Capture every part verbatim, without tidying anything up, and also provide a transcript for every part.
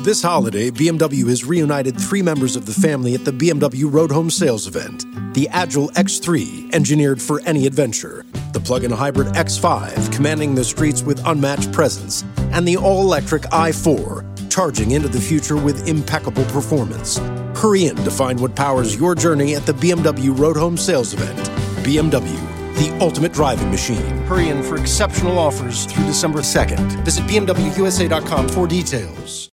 This holiday, B M W has reunited three members of the family at the B M W Road Home Sales event. The Agile X three, engineered for any adventure. The plug-in hybrid X five, commanding the streets with unmatched presence. And the all-electric i four, charging into the future with impeccable performance. Hurry in to find what powers your journey at the B M W Road Home Sales event. B M W, the ultimate driving machine. Hurry in for exceptional offers through December second. Visit B M W U S A dot com for details.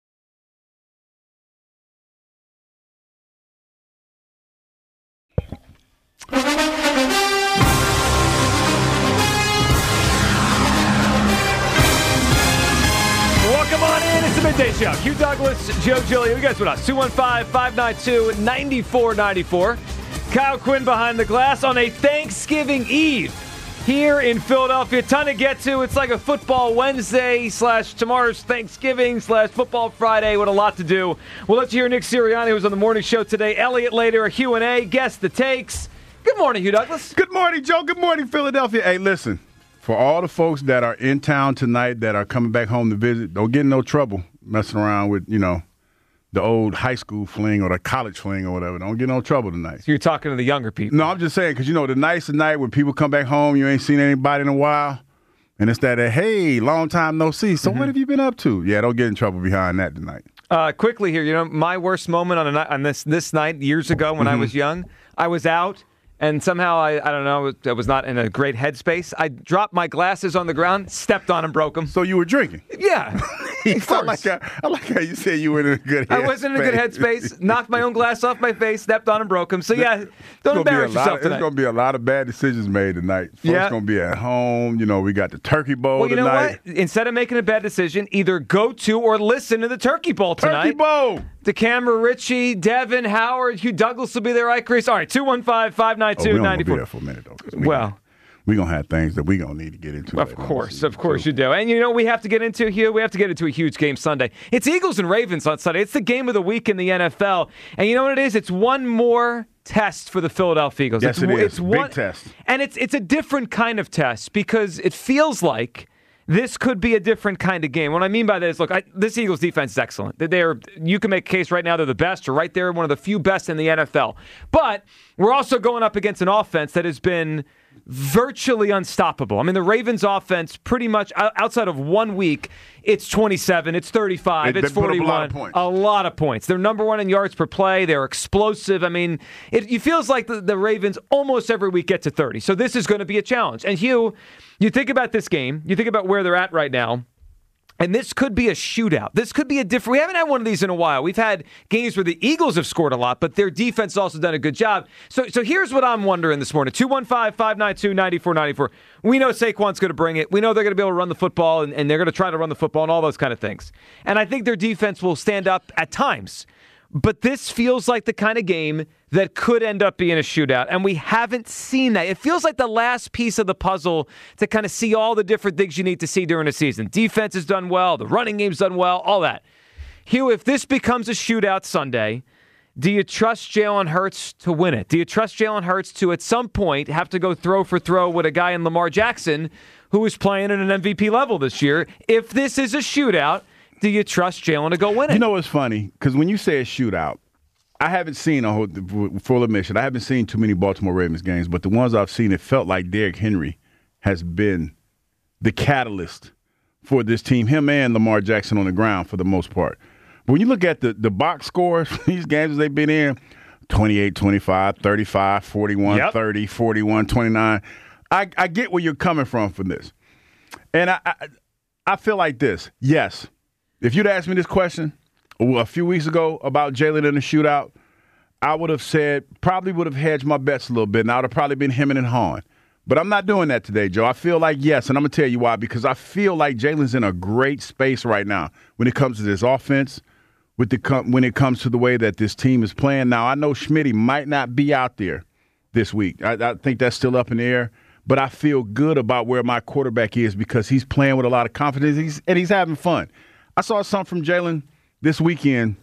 Welcome on in. It's the Midday Show. Hugh Douglas, Joe Giglio. You guys with us. two one five, five nine two, nine four nine four. Kyle Quinn behind the glass on a Thanksgiving Eve here in Philadelphia. A ton to get to. It's like a football Wednesday slash tomorrow's Thanksgiving slash football Friday. What a lot to do. We'll let you hear Nick Sirianni, who was on the morning show today. Elliot later, a Q and A. Guess the takes. Good morning, Hugh Douglas. Good morning, Joe. Good morning, Philadelphia. Hey, listen, for all the folks that are in town tonight that are coming back home to visit, don't get in no trouble messing around with, you know, the old high school fling or the college fling or whatever. Don't get in no trouble tonight. So you're talking to the younger people. No, I'm just saying, because, you know, the nights of night when people come back home, you ain't seen anybody in a while, and it's that, uh, hey, long time no see. So mm-hmm. What have you been up to? Yeah, don't get in trouble behind that tonight. Uh, quickly here, you know, my worst moment on a night, on this this night years ago when mm-hmm. I was young, I was out. And somehow, I, I don't know, I was not in a great headspace. I dropped my glasses on the ground, stepped on and broke them. So you were drinking? Yeah. I, like how, I like how you said you were in a good headspace. I wasn't in a good headspace. Knocked my own glass off my face, stepped on and broke them. So, yeah, don't embarrass yourself of, tonight. There's going to be a lot of bad decisions made tonight. Folks yeah. going to be at home. You know, we got the Turkey Bowl well, you tonight. know what? Instead of making a bad decision, either go to or listen to the Turkey Bowl tonight. Turkey Bowl! DeCamera, Richie, Devin, Howard, Hugh Douglas will be there, right, Chris? All right, two one five, five nine two, nine four. Oh, we for a minute, though. We well, we're going to have things that we're going to need to get into. Of course, of course you do. And you know we have to get into, Hugh, we have to get into a huge game Sunday. It's Eagles and Ravens on Sunday. It's the game of the week in the N F L. And you know what it is? It's one more test for the Philadelphia Eagles. Yes, it's, it is. It's one, big test. And it's it's a different kind of test because it feels like this could be a different kind of game. What I mean by that is, look, I, this Eagles defense is excellent. They're, you can make a case right now they're the best or right there, one of the few best in the N F L. But we're also going up against an offense that has been virtually unstoppable. I mean, the Ravens offense pretty much, outside of one week, it's twenty-seven, it's thirty-five, they, it's they forty-one. A lot of points. A lot of points. They're number one in yards per play. They're explosive. I mean, it, it feels like the, the Ravens almost every week get to thirty. So this is going to be a challenge. And Hugh, you think about this game, you think about where they're at right now, and this could be a shootout. This could be a different. We haven't had one of these in a while. We've had games where the Eagles have scored a lot, but their defense has also done a good job. So, so here's what I'm wondering this morning: two one five, five nine two, nine four nine four. We know Saquon's going to bring it. We know they're going to be able to run the football, and, and they're going to try to run the football and all those kind of things. And I think their defense will stand up at times. But this feels like the kind of game that could end up being a shootout, and we haven't seen that. It feels like the last piece of the puzzle to kind of see all the different things you need to see during a season. Defense has done well, the running game's done well, all that. Hugh, if this becomes a shootout Sunday, do you trust Jalen Hurts to win it? Do you trust Jalen Hurts to, at some point, have to go throw for throw with a guy in Lamar Jackson who is playing at an M V P level this year? If this is a shootout, do you trust Jalen to go win it? You know what's funny? Because when you say a shootout, I haven't seen, a whole, full admission, I haven't seen too many Baltimore Ravens games, but the ones I've seen, it felt like Derrick Henry has been the catalyst for this team, him and Lamar Jackson on the ground for the most part. But when you look at the, the box scores, these games they've been in, twenty-eight twenty-five, thirty-five, forty-one, yep. thirty, forty-one, twenty-nine, I, I get where you're coming from for this. And I, I, I feel like this, yes. If you'd asked me this question a few weeks ago about Jalen in the shootout, I would have said, probably would have hedged my bets a little bit, and I would have probably been hemming and hawing. But I'm not doing that today, Joe. I feel like yes, and I'm going to tell you why, because I feel like Jalen's in a great space right now when it comes to this offense, with the when it comes to the way that this team is playing. Now, I know Schmitty might not be out there this week. I, I think that's still up in the air. But I feel good about where my quarterback is because he's playing with a lot of confidence he's, and he's having fun. I saw something from Jalen this weekend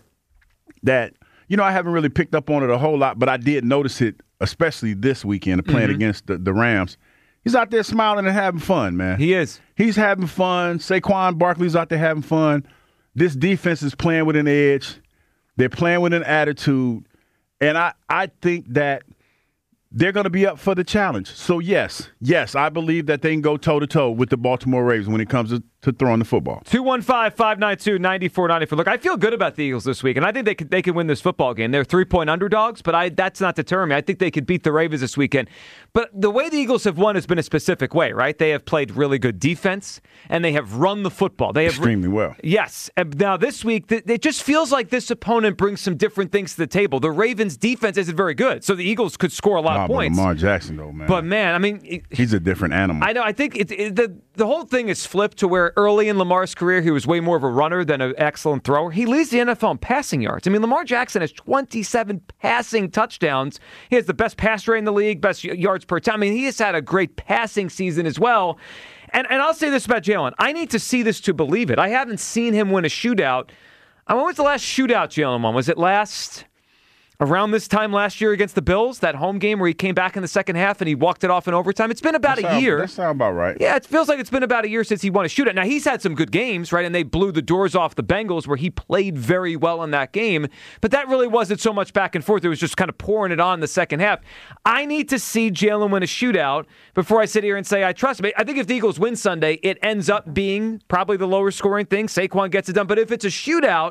that, you know, I haven't really picked up on it a whole lot, but I did notice it, especially this weekend, playing mm-hmm. against the, the Rams. He's out there smiling and having fun, man. He is. He's having fun. Saquon Barkley's out there having fun. this defense is playing with an edge. They're playing with an attitude. And I, I think that they're going to be up for the challenge. So, yes, yes, I believe that they can go toe-to-toe with the Baltimore Ravens when it comes to, to throwing the football. two one five, five nine two, nine four nine four. Look, I feel good about the Eagles this week, and I think they could, they can win this football game. They're three-point underdogs, but I that's not deterring me. I think they could beat the Ravens this weekend. But the way the Eagles have won has been a specific way, right? They have played really good defense, and they have run the football. They have Extremely well. Yes. Now, this week, it just feels like this opponent brings some different things to the table. The Ravens' defense isn't very good, so the Eagles could score a lot nah, of points. But Lamar Jackson, though, man. But, man, I mean... It, he's a different animal. I know. I think it, it, the, the whole thing is flipped to where early in Lamar's career, he was way more of a runner than an excellent thrower. He leads the N F L in passing yards. I mean, Lamar Jackson has twenty-seven passing touchdowns. He has the best pass rate in the league, best yards per time. I mean, he has had a great passing season as well. And and I'll say this about Jalen. I need to see this to believe it. I haven't seen him win a shootout. I mean, when was the last shootout Jalen won? Was it last... around this time last year against the Bills, that home game where he came back in the second half and he walked it off in overtime? It's been about that a sound, year. That sounds about right. Yeah, it feels like it's been about a year since he won a shootout. Now, he's had some good games, right? And they blew the doors off the Bengals where he played very well in that game. But that really wasn't so much back and forth. It was just kind of pouring it on in the second half. I need to see Jalen win a shootout before I sit here and say I trust him. I think if the Eagles win Sunday, it ends up being probably the lower scoring thing. Saquon gets it done. But if it's a shootout,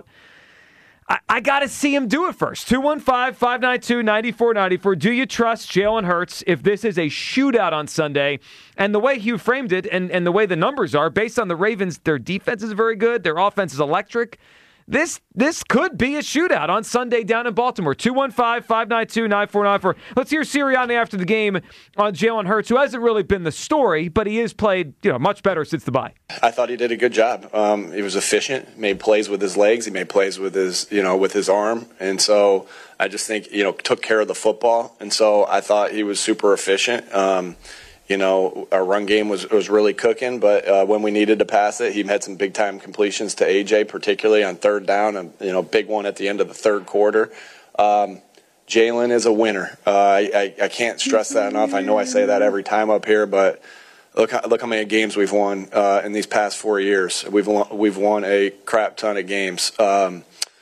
I, I got to see him do it first. two one five, five nine two, nine four nine four. Do you trust Jalen Hurts if this is a shootout on Sunday? And the way Hugh framed it and, and the way the numbers are, based on the Ravens, their defense is very good. Their offense is electric. This this could be a shootout on Sunday down in Baltimore. two one five, five nine two, nine four nine four. Let's hear Sirianni after the game on Jalen Hurts, who hasn't really been the story, but he has played you know much better since the bye. I thought he did a good job. Um, he was efficient, made plays with his legs, he made plays with his you know with his arm, and so I just think you know took care of the football, and so I thought he was super efficient. Um, You know, our run game was, was really cooking, but uh, when we needed to pass it, he had some big-time completions to A J, particularly on third down, and, you know, big one at the end of the third quarter. Um, Jalen is a winner. Uh, I, I, I can't stress that enough. I know I say that every time up here, but look how, look how many games we've won uh, in these past four years. We've won, we've won a crap ton of games. Um,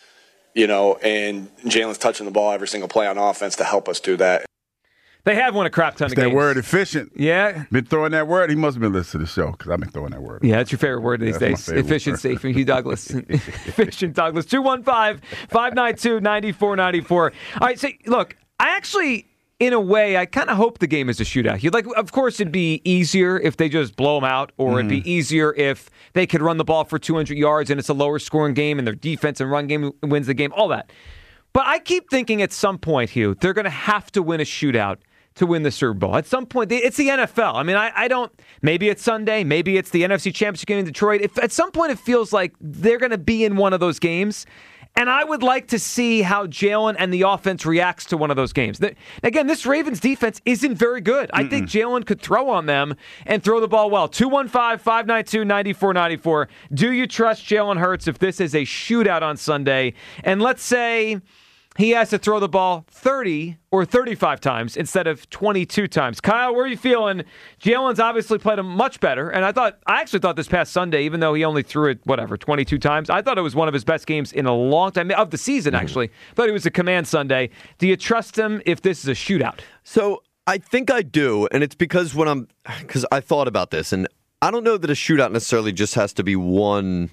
you know, and Jalen's touching the ball every single play on offense to help us do that. They have won a crap ton it's of that games. That word efficient. Yeah. Been throwing that word. He must have been listening to the show because I've been throwing that word. Yeah, that's your favorite word these that's days. Efficiency word. From Hugh Douglas. Efficient Douglas. two one five, five nine two, nine four nine four. All right, so look, I actually, in a way, I kind of hope the game is a shootout. You'd like, of course, it'd be easier if they just blow them out, or mm. it'd be easier if they could run the ball for two hundred yards and it's a lower scoring game and their defense and run game wins the game, all that. But I keep thinking at some point, Hugh, they're going to have to win a shootout to win the Super Bowl. At some point, it's the N F L. I mean, I, I don't, maybe it's Sunday, maybe it's the N F C Championship game in Detroit. If at some point it feels like they're going to be in one of those games, and I would like to see how Jalen and the offense reacts to one of those games. Again, this Ravens defense isn't very good. I Mm-mm. think Jalen could throw on them and throw the ball well. two one five, five nine two, nine four nine four. Do you trust Jalen Hurts if this is a shootout on Sunday? And let's say he has to throw the ball thirty or thirty-five times instead of twenty-two times. Kyle, where are you feeling? Jalen's obviously played him much better, and I thought I actually thought this past Sunday, even though he only threw it, whatever, twenty-two times, I thought it was one of his best games in a long time, of the season, actually. I thought it was a command Sunday. Do you trust him if this is a shootout? So I think I do, and it's because when I'm, because I thought about this, and I don't know that a shootout necessarily just has to be one.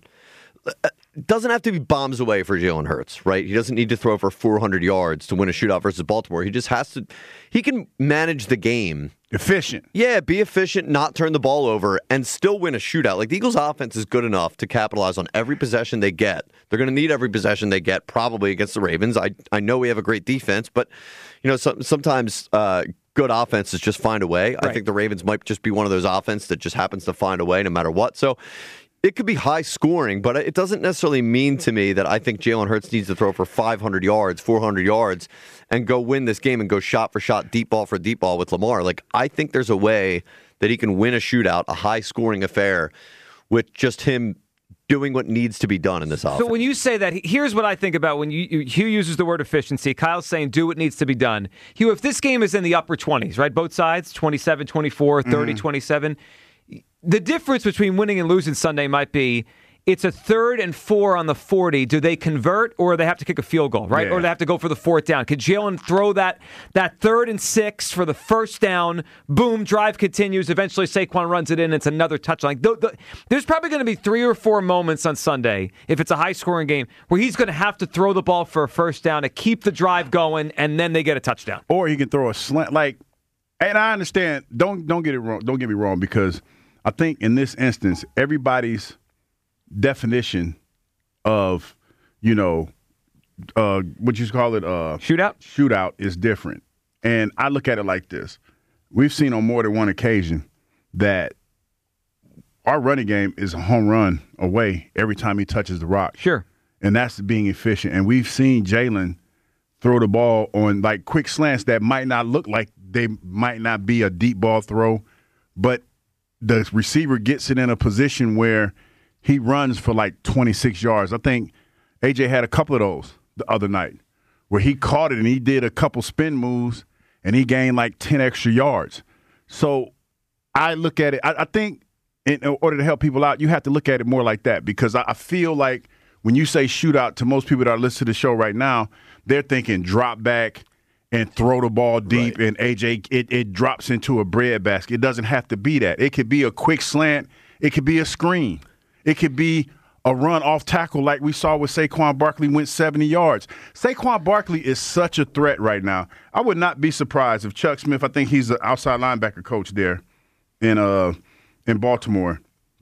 It doesn't have to be bombs away for Jalen Hurts, right? He doesn't need to throw for four hundred yards to win a shootout versus Baltimore. He just has to, he can manage the game. Efficient. Yeah, be efficient, not turn the ball over, and still win a shootout. Like, the Eagles' offense is good enough to capitalize on every possession they get. They're going to need every possession they get, probably against the Ravens. I I know we have a great defense, but, you know, some, sometimes uh, good offenses just find a way. Right. I think the Ravens might just be one of those offenses that just happens to find a way no matter what. So, it could be high scoring, but it doesn't necessarily mean to me that I think Jalen Hurts needs to throw for five hundred yards, four hundred yards, and go win this game and go shot for shot, deep ball for deep ball with Lamar. Like, I think there's a way that he can win a shootout, a high scoring affair, with just him doing what needs to be done in this offense. So when you say that, here's what I think about when you, Hugh uses the word efficiency. Kyle's saying do what needs to be done. Hugh, if this game is in the upper twenties, right, both sides, twenty-seven twenty-four, thirty twenty-seven, mm-hmm. the difference between winning and losing Sunday might be It's a third and four on the forty. Do they convert, or they have to kick a field goal, right? Yeah. Or they have to go for the fourth down? Could Jalen throw that that third and six for the first down? Boom, drive continues. Eventually, Saquon runs it in. It's another touchdown. Like, the, the, there's probably going to be three or four moments on Sunday, if it's a high-scoring game, where he's going to have to throw the ball for a first down to keep the drive going, and then they get a touchdown. Or he can throw a slant. Like, and I understand. Don't don't get it wrong. Don't get me wrong, because I think in this instance, everybody's definition of, you know, uh, what you call it, uh, Shootout? Shootout is different. And I look at it like this. We've seen on more than one occasion that our running game is a home run away every time he touches the rock. Sure. And that's being efficient. And we've seen Jalen throw the ball on, like, quick slants that might not look like they might not be a deep ball throw, but the receiver gets it in a position where he runs for like twenty-six yards. I think A J had a couple of those the other night where he caught it and he did a couple spin moves and he gained like ten extra yards. So I look at it, I, I think in order to help people out, you have to look at it more like that, because I, I feel like when you say shootout, to most people that are listening to the show right now, they're thinking drop back and throw the ball deep, right, and A J, it, it drops into a breadbasket. It doesn't have to be that. It could be a quick slant. It could be a screen. It could be a run off tackle like we saw with Saquon Barkley, went seventy yards. Saquon Barkley is such a threat right now. I would not be surprised if Chuck Smith, I think he's the outside linebacker coach there in uh in Baltimore.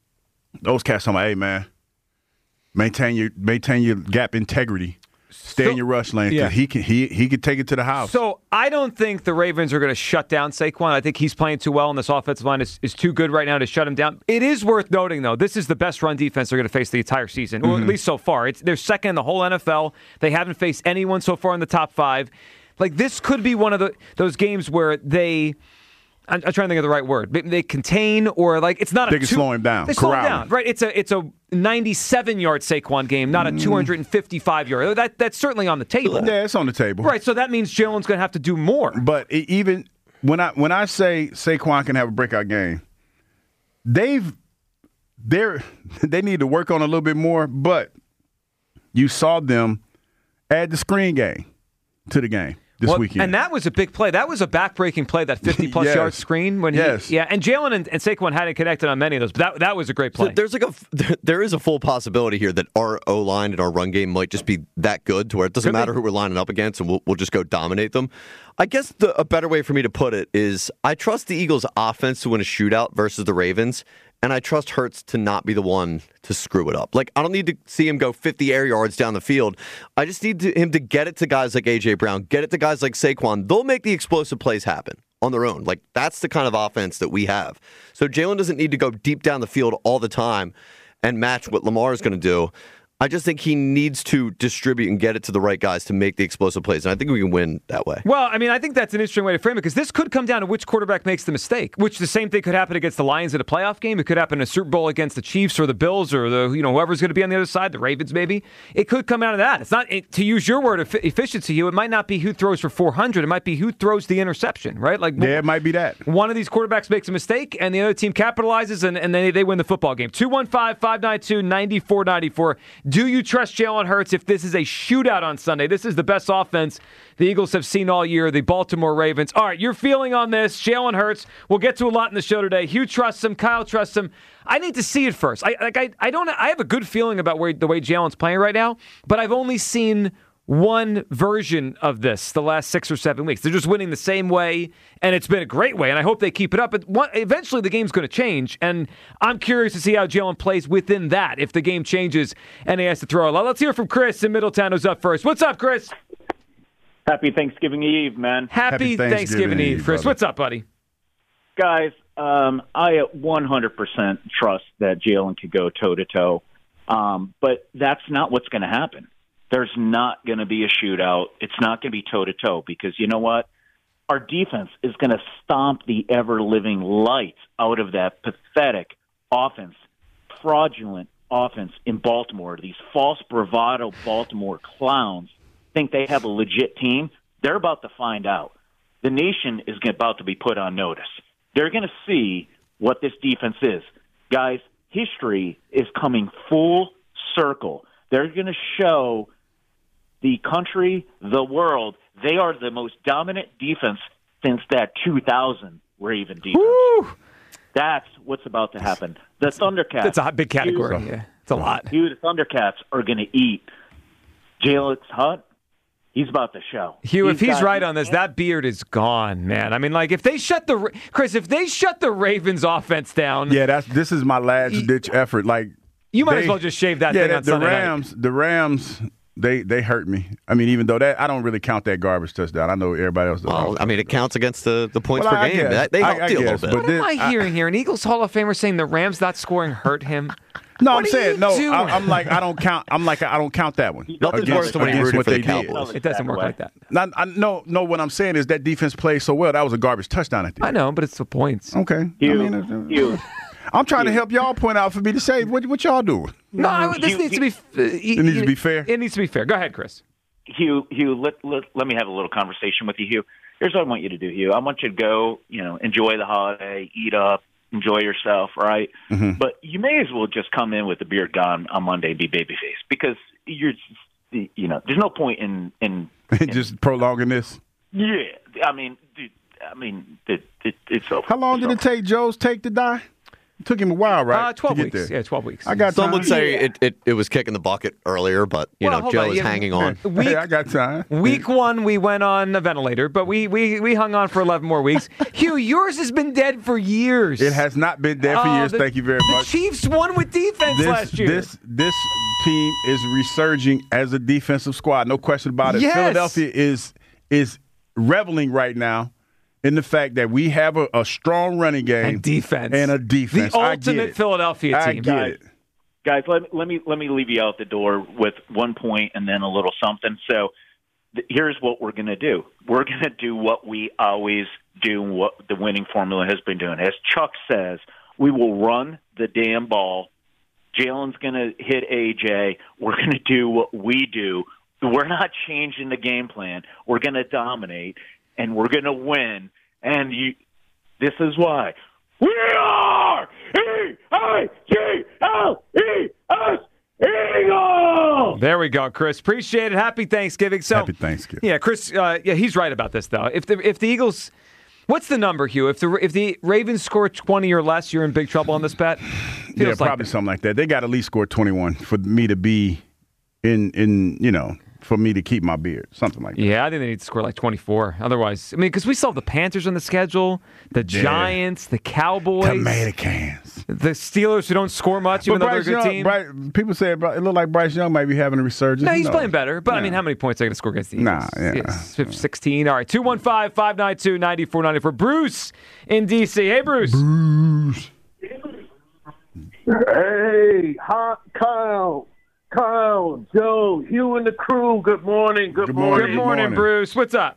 Those cats talking about, hey, man, maintain your maintain your gap integrity. Stay so, in your rush lane. Yeah. He can he he could take it to the house. So I don't think the Ravens are going to shut down Saquon. I think he's playing too well, and this offensive line is, is too good right now to shut him down. It is worth noting, though, this is the best run defense they're going to face the entire season, mm-hmm. or at least so far. It's they're second in the whole N F L. They haven't faced anyone so far in the top five. Like, this could be one of the those games where they. I'm, I'm trying to think of the right word. They contain, or like it's not a. They can two, slow him down. They slow him down, right? It's a it's a ninety-seven yard Saquon game, not a two hundred fifty-five yard. That that's certainly on the table. Yeah, it's on the table, right? So that means Jalen's going to have to do more. But it, even when I when I say Saquon can have a breakout game, they've they're they need to work on a little bit more. But you saw them add the screen game to the game this well, weekend. And that was a big play. That was a back-breaking play, that fifty-plus yes. yard screen. When he, yes. Yeah, and Jalen and, and Saquon hadn't connected on many of those, but that, that was a great play. So there's like a there is a full possibility here that our O-line and our run game might just be that good to where it doesn't Could matter be. who we're lining up against, and we'll, we'll just go dominate them. I guess the, a better way for me to put it is I trust the Eagles' offense to win a shootout versus the Ravens, and I trust Hurts to not be the one to screw it up. Like, I don't need to see him go fifty air yards down the field. I just need to, him to get it to guys like A J. Brown, get it to guys like Saquon. They'll make the explosive plays happen on their own. Like, that's the kind of offense that we have. So Jalen doesn't need to go deep down the field all the time and match what Lamar is going to do. I just think he needs to distribute and get it to the right guys to make the explosive plays, and I think we can win that way. Well, I mean, I think that's an interesting way to frame it, because this could come down to which quarterback makes the mistake, which the same thing could happen against the Lions in a playoff game. It could happen in a Super Bowl against the Chiefs or the Bills or the you know whoever's going to be on the other side, the Ravens maybe. It could come out of that. It's not, it, to use your word, efficiency, Hugh, it might not be who throws for four hundred. It might be who throws the interception, right? Like, yeah, it might be that. One of these quarterbacks makes a mistake, and the other team capitalizes, and, and then they win the football game. two one five, five nine two, nine four nine four. Do you trust Jalen Hurts if this is a shootout on Sunday? This is the best offense the Eagles have seen all year, the Baltimore Ravens. All right, your feeling on this, Jalen Hurts. We'll get to a lot in the show today. Hugh trusts him. Kyle trusts him. I need to see it first. I like. I, I don't. I have a good feeling about where the way Jalen's playing right now, but I've only seen one version of this the last six or seven weeks. They're just winning the same way, and it's been a great way, and I hope they keep it up. But one, eventually the game's going to change, and I'm curious to see how Jalen plays within that if the game changes and he has to throw a lot. Let's hear from Chris in Middletown, who's up first. What's up, Chris? Happy Thanksgiving Eve, man. Happy, Happy Thanksgiving, Thanksgiving Eve, Chris. Brother. What's up, buddy? Guys, um, I one hundred percent trust that Jalen could go toe-to-toe, um, but that's not what's going to happen. There's not going to be a shootout. It's not going to be toe-to-toe because you know what? Our defense is going to stomp the ever-living lights out of that pathetic offense, fraudulent offense in Baltimore. These false bravado Baltimore clowns think they have a legit team. They're about to find out. The nation is about to be put on notice. They're going to see what this defense is. Guys, history is coming full circle. They're going to show the country, the world, they are the most dominant defense since that two thousand Raven defense. Woo! That's what's about to happen. The Thundercats. That's a big category. Dude, yeah, it's a lot. Dude, the Thundercats are going to eat. Jalen Hunt, he's about to show. Hugh, he's if he's got, right on this, that beard is gone, man. I mean, like, if they shut the Chris, if they shut the Ravens offense down, Yeah, that's this is my last ditch effort. Like you might they- as well just shave that yeah, thing the, on the Sunday night. Rams, the Rams, they they hurt me. I mean, even though that I don't really count that garbage touchdown. I know everybody else does. Well, I mean, it counts against the, the points Well, per I game. guess. That, they I- helped I you a guess, little but bit. What am then I I- hearing here? An Eagles Hall of Famer saying the Rams not scoring hurt him? No, What I'm are saying you no. doing? I, I'm like I don't count. I'm like I don't count that one. Nothing's Against- worse than when you against rooted what for the they did. Cowboys. It doesn't work That way. like that. Not, I, no, no. What I'm saying is that defense played so well. That was a garbage touchdown at the I end. know, but it's the points. Okay. Hugh, I mean, uh, Hugh, I'm trying to help y'all point out for me to say what what y'all doing. No, I- this You- needs to be. It needs to be fair? It needs to be fair. Go ahead, Chris. Hugh, Hugh, let, let let me have a little conversation with you, Hugh. Here's what I want you to do, Hugh. I want you to go, you know, enjoy the holiday, eat up, enjoy yourself, right? Mm-hmm. But you may as well just come in with the beard gone on Monday and be babyface because you're, you know, there's no point in in, in Just prolonging this. yeah. I mean, dude, I mean, it, it, it's over. How long did it take Joe's take to die? It took him a while, right? Uh, twelve to get weeks. there. Yeah, twelve weeks. I got Some time. would say it, it, it was kicking the bucket earlier, but, you Well, know, hold Joe on, is yeah. hanging on. Week- Hey, I got time. Week one, we went on a ventilator, but we we we hung on for eleven more weeks. Hugh, yours has been dead for years. It has not been there for Oh, years. the- Thank you very the much. Chiefs won with defense This, last year. this this team is resurging as a defensive squad. No question about it. Yes. Philadelphia is is reveling right now in the fact that we have a, a strong running game and defense. and a defense. The I get ultimate it. Philadelphia I team. get it. Guys, let, let me let me leave you out the door with one point and then a little something. So th- here's what we're going to do. We're going to do what we always do, what the winning formula has been doing. As Chuck says, we will run the damn ball. Jalen's going to hit A J. We're going to do what we do. We're not changing the game plan. We're going to dominate, and we're going to win. And you, this is why. We are E I G L E S Eagles! There we go, Chris. Appreciate it. Happy Thanksgiving. So, Happy Thanksgiving. Yeah, Chris. Uh, yeah, he's right about this though. If the if the Eagles, what's the number, Hugh? If the if the Ravens score twenty or less, you're in big trouble on this bet. Feels Yeah, like probably that. something like that. They got to at least score twenty-one for me to be in in you know for me to keep my beard, something like that. Yeah, I think they need to score like twenty-four. Otherwise, I mean, because we still have the Panthers on the schedule, the Yeah. Giants, the Cowboys, Tomato cans. the Steelers who don't score much, even But though they're a Bryce good Young, team. Bryce, people say it, it looked like Bryce Young might be having a resurgence. No, Who he's knows? playing better. But I Yeah. mean, how many points are they going to score against the Eagles? Nah, yeah. It's fif- sixteen. All right, two one five, five nine two, nine four nine four. Bruce in D C. Hey, Bruce. Bruce. Hey, hot Kyle, Kyle, Joe, Hugh, and the crew. Good morning. Good, Good morning. morning. Good morning, morning. Bruce. What's up?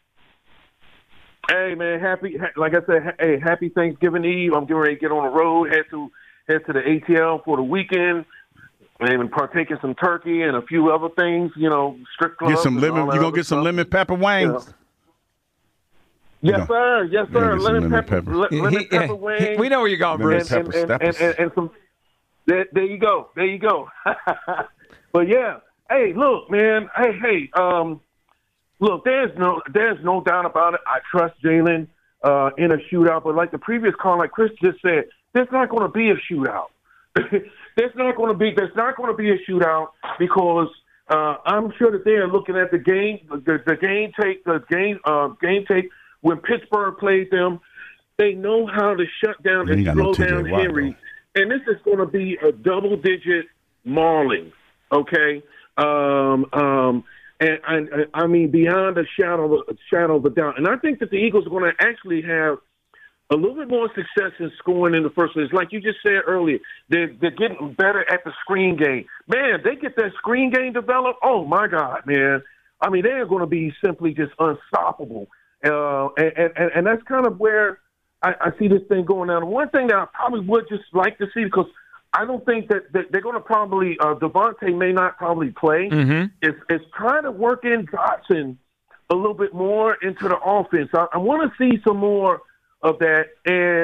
Hey, man, happy. ha- Like I said, ha- hey, happy Thanksgiving Eve. I'm getting ready to get on the road. Head to head to the A T L for the weekend, and partake in some turkey and a few other things. You know, strip clubs. Get some and lemon. all that You gonna other get some stuff. lemon pepper wings? Yeah. Yes, sir. Yes, Gonna sir. get some Lemon lemon pepper. pepper. le- Lemon He- pepper he- wings. we know where you're going, Lemon Bruce. pepper and, and, and, steppers. and, and some. There, there you go. There you go. But yeah, hey, look, man. Hey, hey. Um, look, there's no, there's no doubt about it. I trust Jalen uh, in a shootout, but like the previous call, like Chris just said, there's not going to be a shootout. there's not going to be. There's not going to be a shootout because uh, I'm sure that they are looking at the game, the, the game tape, the game, uh, game tape when Pittsburgh played them. They know how to shut down You ain't and got no slow T J down Watt, Henry. though. And this is going to be a double-digit mauling, okay? Um, um, and, and, and I mean, beyond a shadow, a shadow of a doubt. And I think that the Eagles are going to actually have a little bit more success in scoring in the first place. Like you just said earlier, they're, they're getting better at the screen game. Man, they get that screen game developed. Oh, my God, man. I mean, they're going to be simply just unstoppable. Uh, and, and, and that's kind of where I, I see this thing going down. One thing that I probably would just like to see, because I don't think that, that they're going to probably uh, – Devontae may not probably play. Mm-hmm. Is, is trying to work in Dotson a little bit more into the offense. I, I want to see some more of that. And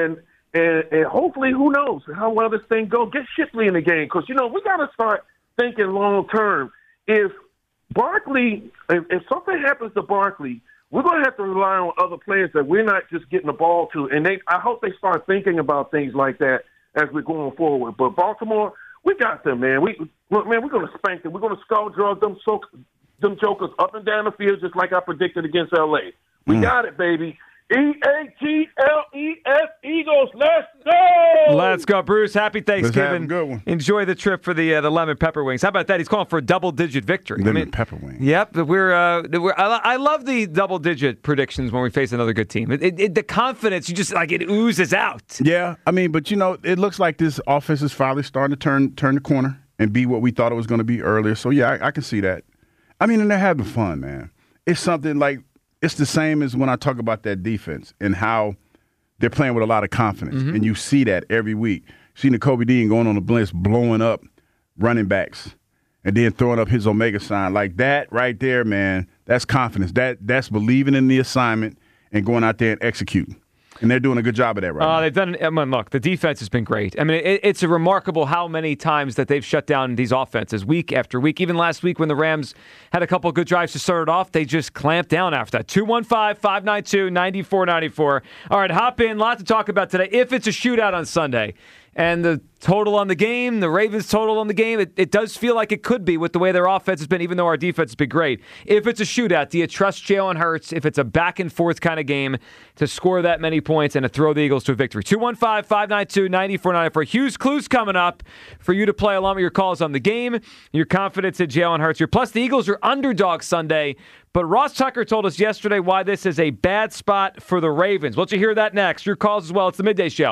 And, and hopefully, who knows how well this thing goes. Get Shipley in the game because, you know, we got to start thinking long term. If Barkley, if, if something happens to Barkley, we're going to have to rely on other players that we're not just getting the ball to. And they, I hope they start thinking about things like that as we're going forward. But Baltimore, we got them, man. We, man, we're going to spank them. We're going to skull drug them, so, them jokers up and down the field just like I predicted against L A. We mm. got it, baby. E A G L E S, Eagles, let's go! Let's go, Bruce. Happy Thanksgiving. Let's have a good one. Enjoy the trip for the uh, the lemon pepper wings. How about that? He's calling for a double-digit victory. Lemon I mean, pepper wings. Yep. We're, uh, we're, I, I love the double-digit predictions when we face another good team. It, it, it, the confidence, you just, like, it oozes out. Yeah. I mean, but, you know, it looks like this offense is finally starting to turn turn the corner and be what we thought it was going to be earlier. So, yeah, I, I can see that. I mean, and they're having fun, man. It's something like – it's the same as when I talk about that defense and how they're playing with a lot of confidence. Mm-hmm. And you see that every week. You see Nakobe Dean going on the blitz, blowing up running backs, and then throwing up his Omega sign. Like that right there, man, that's confidence. That That's believing in the assignment and going out there and executing. And they're doing a good job of that right uh, now. They've done. I mean, look, the defense has been great. I mean, it, it's a remarkable how many times that they've shut down these offenses week after week. Even last week when the Rams had a couple of good drives to start it off, they just clamped down after that. two one five, five nine two, nine four nine four. All right, hop in. Lot to talk about today. If it's a shootout on Sunday, and the total on the game, the Ravens total on the game, it, it does feel like it could be with the way their offense has been, even though our defense has been great. If it's a shootout, do you trust Jalen Hurts, if it's a back-and-forth kind of game, to score that many points and to throw the Eagles to a victory? two one five, five nine two, nine four nine four. Hughes Clues coming up for you to play along with your calls on the game, your confidence in Jalen Hurts. Plus, the Eagles are underdogs Sunday, but Ross Tucker told us yesterday why this is a bad spot for the Ravens. We'll let you hear that next. Your calls as well. It's the Midday Show.